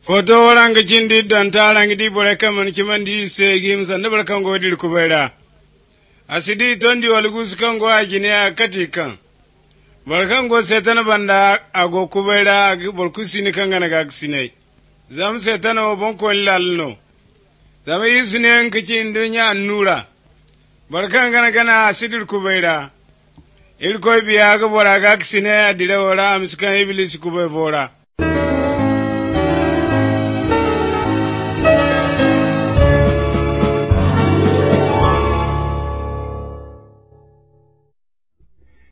Foto waranga cindi don tarangi di bore kaman kimandi segim sanda barkango dir kubaira. Asidi tondi walgus kango ajine akati kan. Barkango setana banda ago kubaira bolkusini kangana gaksine. Zam setana obonko lalno. Zam yusine nkici ndunya nura. Barkangana gana asidir kubaira. Ilkoy biya ga bora gaksine adire wora amskan iblis kubay fora.